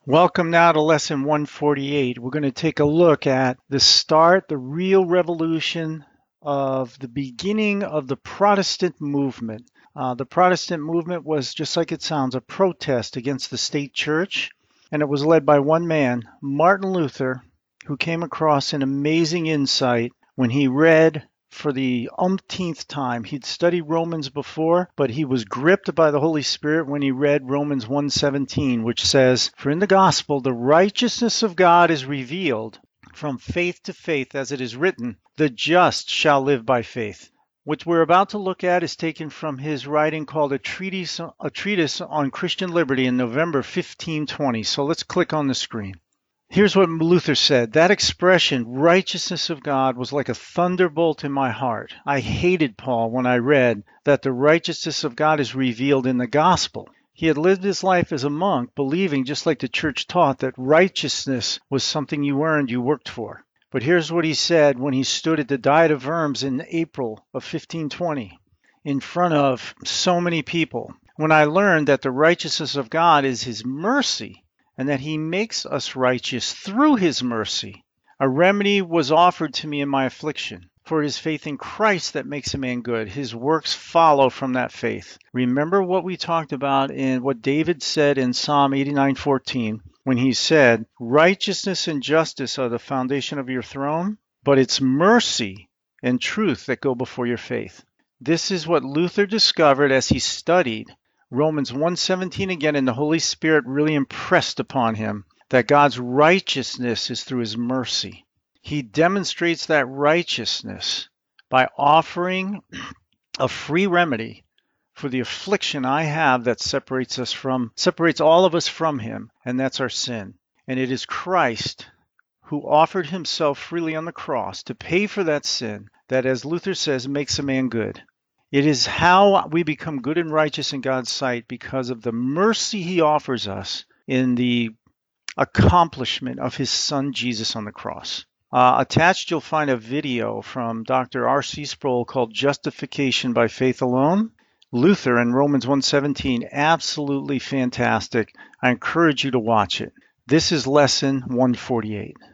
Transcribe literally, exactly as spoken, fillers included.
Welcome now to lesson one forty-eight. We're going to take a look at the start, the real revolution of the beginning of the Protestant movement. Uh, the Protestant movement was, just like it sounds, a protest against the state church, and it was led by one man, Martin Luther, who came across an amazing insight when he read for the umpteenth time. He'd studied Romans before, but he was gripped by the Holy Spirit when he read Romans one seventeen, which says, "For in the gospel the righteousness of God is revealed from faith to faith, as it is written, the just shall live by faith." What we're about to look at is taken from his writing called a treatise, a treatise on Christian liberty in November fifteen twenty. So let's click on the screen. Here's what Luther said. That expression, righteousness of God, was like a thunderbolt in my heart. I hated Paul when I read that the righteousness of God is revealed in the gospel. He had lived his life as a monk, believing, just like the church taught, that righteousness was something you earned, you worked for. But here's what he said when he stood at the Diet of Worms in April of fifteen twenty, in front of so many people. When I learned that the righteousness of God is his mercy, and that he makes us righteous through his mercy. A remedy was offered to me in my affliction, for it is faith in Christ that makes a man good. His works follow from that faith. Remember what we talked about in what David said in Psalm eighty-nine fourteen, when he said, "Righteousness and justice are the foundation of your throne, but it's mercy and truth that go before your faith." This is what Luther discovered as he studied Romans one seventeen again, and the Holy Spirit really impressed upon him that God's righteousness is through his mercy. He demonstrates that righteousness by offering a free remedy for the affliction I have that separates us from, separates all of us from him, and that's our sin. And it is Christ who offered himself freely on the cross to pay for that sin that, as Luther says, makes a man good. It is how we become good and righteous in God's sight because of the mercy he offers us in the accomplishment of his son Jesus on the cross. Uh, attached, you'll find a video from Doctor R C Sproul called Justification by Faith Alone. Luther and Romans one seventeen, absolutely fantastic. I encourage you to watch it. This is lesson one forty-eight.